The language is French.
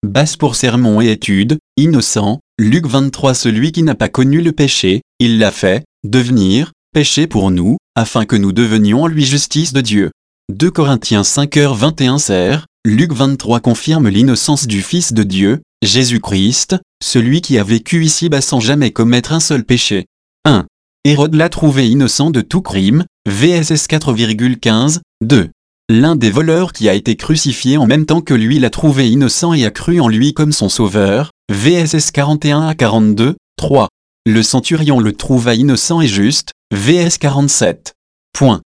Basse pour sermon et étude, innocent, Luc 23. Celui qui n'a pas connu le péché, il l'a fait devenir péché pour nous, afin que nous devenions en lui justice de Dieu. 2 Corinthiens 5h21. Serre, Luc 23 confirme l'innocence du Fils de Dieu, Jésus-Christ, celui qui a vécu ici-bas sans jamais commettre un seul péché. 1. Hérode l'a trouvé innocent de tout crime, VSS 4,15, 2. L'un des voleurs qui a été crucifié en même temps que lui l'a trouvé innocent et a cru en lui comme son sauveur, VSS 41 à 42, 3. Le centurion le trouva innocent et juste, VS 47. Point.